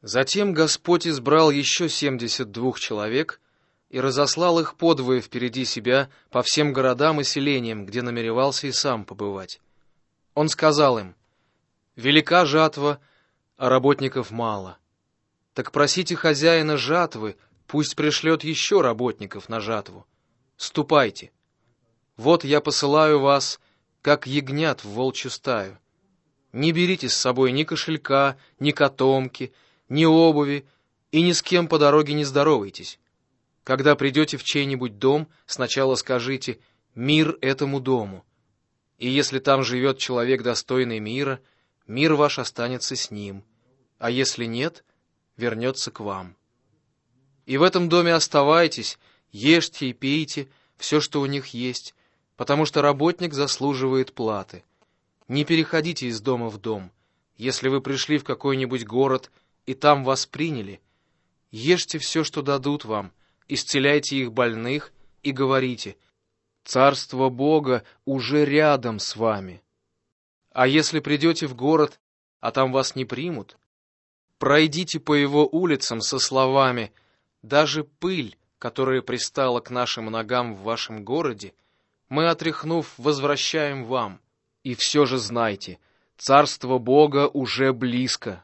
Затем Господь избрал еще 72 человек и разослал их подвое впереди себя по всем городам и селениям, где намеревался и сам побывать. Он сказал им: «Велика жатва, а работников мало. Так просите хозяина жатвы, пусть пришлет еще работников на жатву. Ступайте. Вот я посылаю вас, как ягнят в волчью стаю. Не берите с собой ни кошелька, ни котомки, ни обуви, и ни с кем по дороге не здоровайтесь. Когда придете в чей-нибудь дом, сначала скажите: «Мир этому дому». И если там живет человек, достойный мира, мир ваш останется с ним, а если нет, вернется к вам. И в этом доме оставайтесь, ешьте и пейте все, что у них есть, потому что работник заслуживает платы. Не переходите из дома в дом. Если вы пришли в какой-нибудь город и там вас приняли, ешьте все, что дадут вам, исцеляйте их больных и говорите: «Царство Бога уже рядом с вами». А если придете в город, а там вас не примут, пройдите по его улицам со словами: «Даже пыль, которая пристала к нашим ногам в вашем городе, мы, отряхнув, возвращаем вам. И все же знайте, Царство Бога уже близко».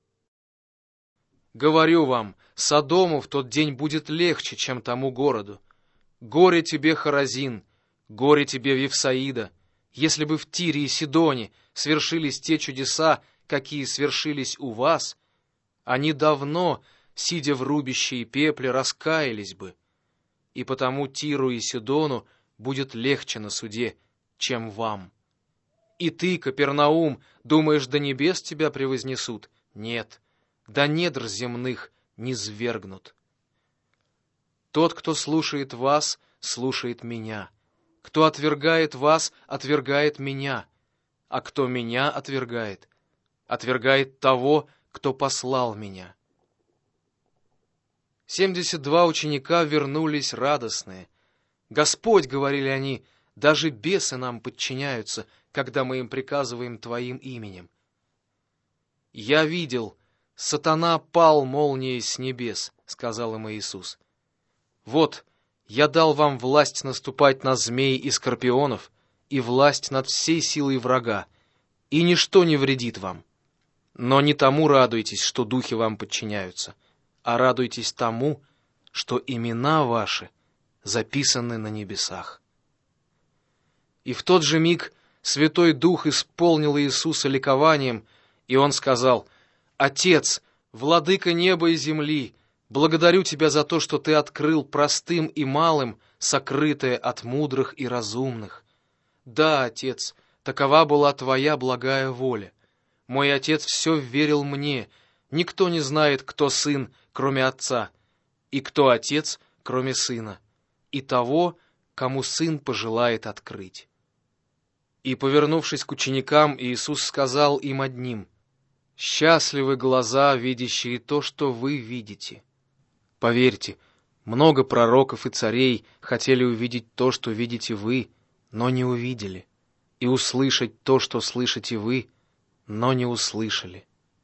Говорю вам, Содому в тот день будет легче, чем тому городу. Горе тебе, Хоразин, горе тебе, Вифсаида, если бы в Тире и Сидоне свершились те чудеса, какие свершились у вас, они давно, сидя в рубище и пепле, раскаялись бы. И потому Тиру и Сидону будет легче на суде, чем вам. И ты, Капернаум, думаешь, до небес тебя превознесут? Нет, до недр земных низвергнут. Тот, кто слушает вас, слушает меня. Кто отвергает вас, отвергает меня. А кто меня отвергает, отвергает того, кто послал меня. 72 ученика вернулись радостные. «Господь, — говорили они, — даже бесы нам подчиняются, когда мы им приказываем Твоим именем». «Я видел, сатана пал молнией с небес, — сказал им Иисус. Вот, я дал вам власть наступать на змей и скорпионов и власть над всей силой врага, и ничто не вредит вам. Но не тому радуйтесь, что духи вам подчиняются, а радуйтесь тому, что имена ваши записаны на небесах». И в тот же миг Святой Дух исполнил Иисуса ликованием, и Он сказал: «Отец, Владыка неба и земли, благодарю Тебя за то, что Ты открыл простым и малым сокрытое от мудрых и разумных. Да, Отец, такова была Твоя благая воля. Мой Отец все вверил мне. Никто не знает, кто Сын, кроме Отца, и кто Отец, кроме Сына, и того, кому Сын пожелает открыть». И, повернувшись к ученикам, Иисус сказал им одним: «Счастливы глаза, видящие то, что вы видите. Поверьте, много пророков и царей хотели увидеть то, что видите вы, но не увидели, и услышать то, что слышите вы, но не услышали».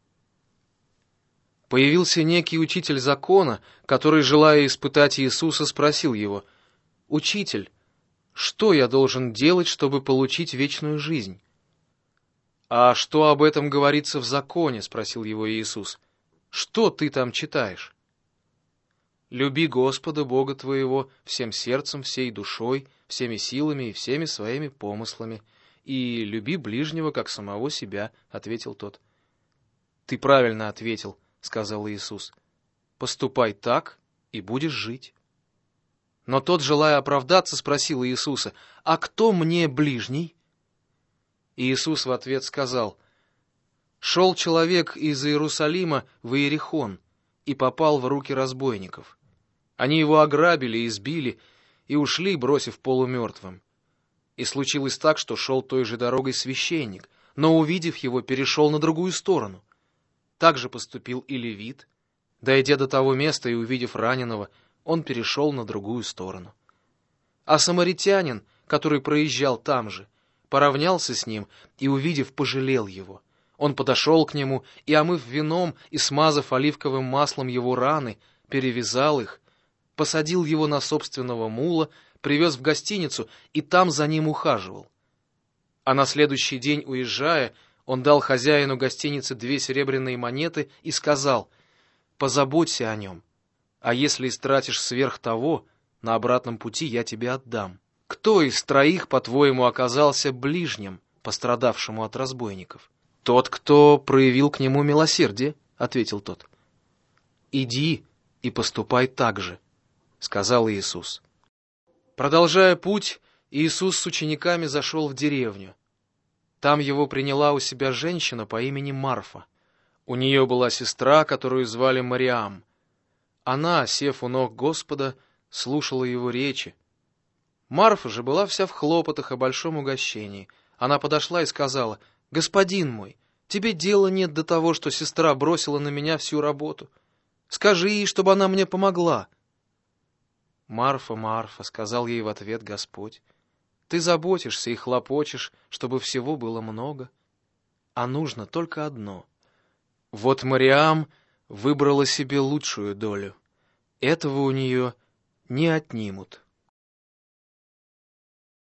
Появился некий учитель закона, который, желая испытать Иисуса, спросил его: «Учитель, что я должен делать, чтобы получить вечную жизнь?» «А что об этом говорится в законе?» — спросил его Иисус. «Что ты там читаешь?» «Люби Господа Бога твоего всем сердцем, всей душой, всеми силами и всеми своими помыслами, и люби ближнего, как самого себя», — ответил тот. «Ты правильно ответил», — сказал Иисус. «Поступай так, и будешь жить». Но тот, желая оправдаться, спросил Иисуса: «А кто мне ближний?» Иисус в ответ сказал: «Шел человек из Иерусалима в Иерихон и попал в руки разбойников. Они его ограбили, избили и ушли, бросив полумертвым. И случилось так, что шел той же дорогой священник, но, увидев его, перешел на другую сторону. Так же поступил и левит. Дойдя до того места и увидев раненого, он перешел на другую сторону. А самаритянин, который проезжал там же, поравнялся с ним и, увидев, пожалел его. Он подошел к нему и, омыв вином и смазав оливковым маслом его раны, перевязал их, посадил его на собственного мула, привез в гостиницу и там за ним ухаживал. А на следующий день, уезжая, он дал хозяину гостиницы 2 серебряные монеты и сказал: «Позаботься о нем, а если истратишь сверх того, на обратном пути я тебе отдам». Кто из 3, по-твоему, оказался ближним, пострадавшему от разбойников? «Тот, кто проявил к нему милосердие», — ответил тот. «Иди и поступай так же», — сказал Иисус. Продолжая путь, Иисус с учениками зашел в деревню. Там его приняла у себя женщина по имени Марфа. У нее была сестра, которую звали Мариам. Она, сев у ног Господа, слушала его речи. Марфа же была вся в хлопотах о большом угощении. Она подошла и сказала: «Господин мой, тебе дела нет до того, что сестра бросила на меня всю работу. Скажи ей, чтобы она мне помогла». «Марфа, Марфа», — сказал ей в ответ Господь, — «ты заботишься и хлопочешь, чтобы всего было много, а нужно только одно. Вот Мариам выбрала себе лучшую долю, этого у нее не отнимут».